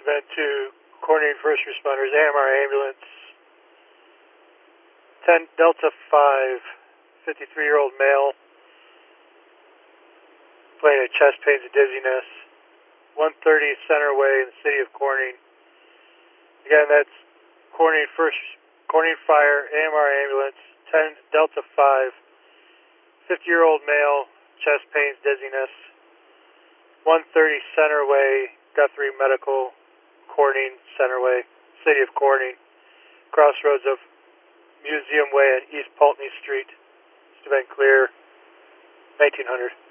Event 2, coordinating first responders, AMR ambulance, 10 Delta 5, 53-year-old male, complaining of chest pains and dizziness, 130 Centerway in the city of Corning. Again, that's coordinating fire, AMR ambulance, 10 Delta 5, 50-year-old male, chest pains, dizziness, 130 Centerway, Guthrie Medical, Corning, Centerway, city of Corning, crossroads of Museum Way and East Pulteney Street. It's been clear, 1900.